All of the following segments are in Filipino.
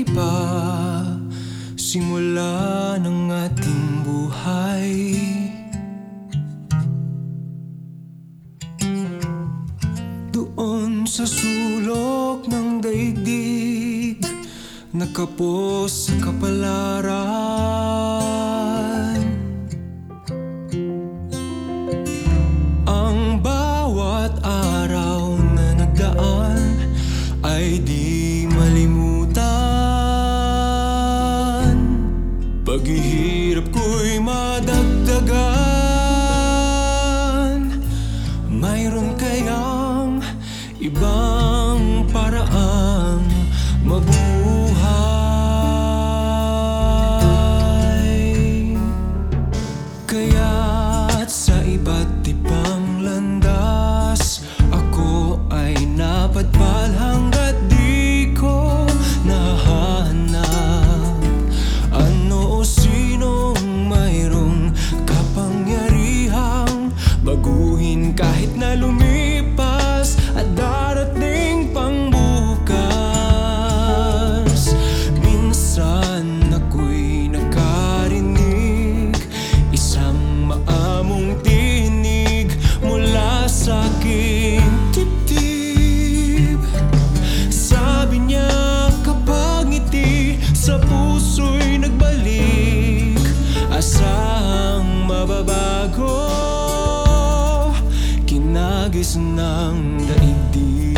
iba simula ng ating buhay. Doon sa sulok ng daigdig, nakapos sa kapalaran. Ang bawat araw na nagdaan ay di malimutan. Paghihirap ko'y madagdagan. Mayroon kayang ibang paraang mabuhay? Kaya't sa iba't ibang landas ako ay napadpad hanggat di ko nahanap ano o sinong mayroong kapangyarihang baguhin kahit na lumipas at darating pang bukas. Minsan ako'y nakarinig isang maamong tinig mula sa aking dibdib. Sabi niya kapag ngiti sa puso'y nagbalik, asang mababago, kinagis ng daigdig.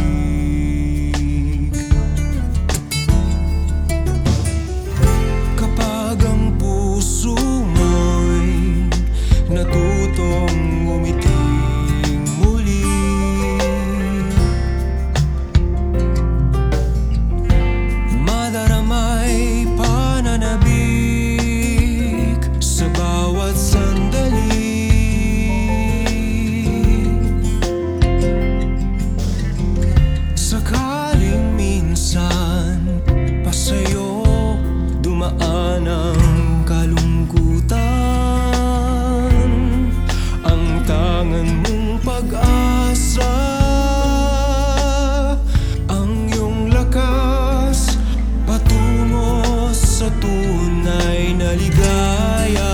Kapag ang puso mo'y natutong umiting muli, madaramay pananabik sa bawat sandali. Sakaling minsan pa sa'yo dumaan ang kalungkutan, ang tangan mong pag-asa, ang iyong lakas patungo sa tunay na ligaya.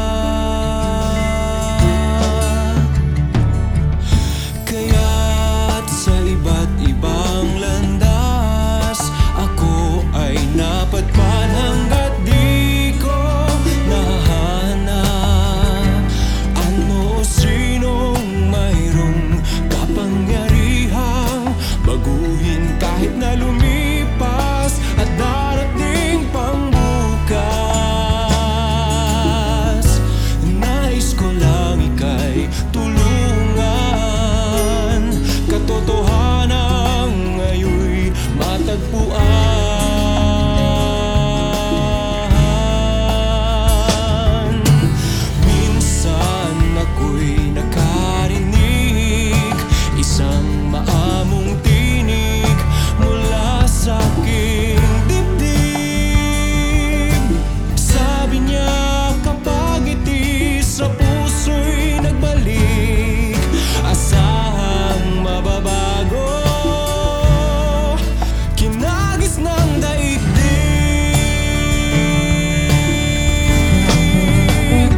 Kaya't sa iba't ibang landas ako ay napadpad hanggat di ko nahanap ano o sinong mayroong kapangyarihang baguhin kahit na lumipas at darating pang bukas. Nais ko lang ika'y tulungan, katotohanan ngayon'y matagpuan. Minsan ako'y nakarinig isang maamong tinig mula sa aking dibdib. Sabi niya kapag ngiti sa puso'y nagbalik, asahang mababago, kinagis ng daigdig.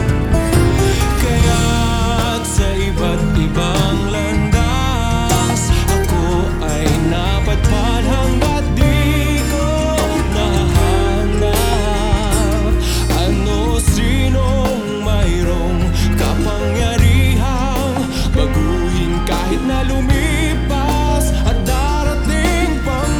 Kaya't sa iba't ibang landas ako ay napadpad hanggat di ko nahanap ano sinong mayroong kapangyarihang baguhin kahit na lumipas at darating pang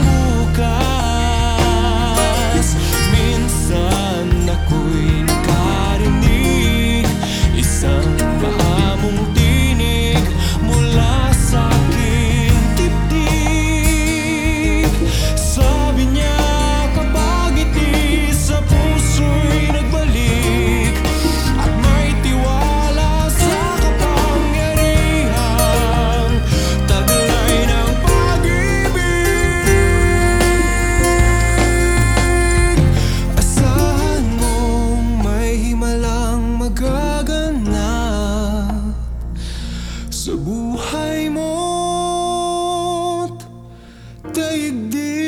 bukas. Minsan ako'y nakarinig isang maamong tinig mula sa aking dibdib. Sabi niya kapag ngiti sa puso'y nagbalik at may tiwala sa kapangyarihang taglay ng pag-ibig. Asahan mong may himalang magaganap sa buhay mo't daigdig.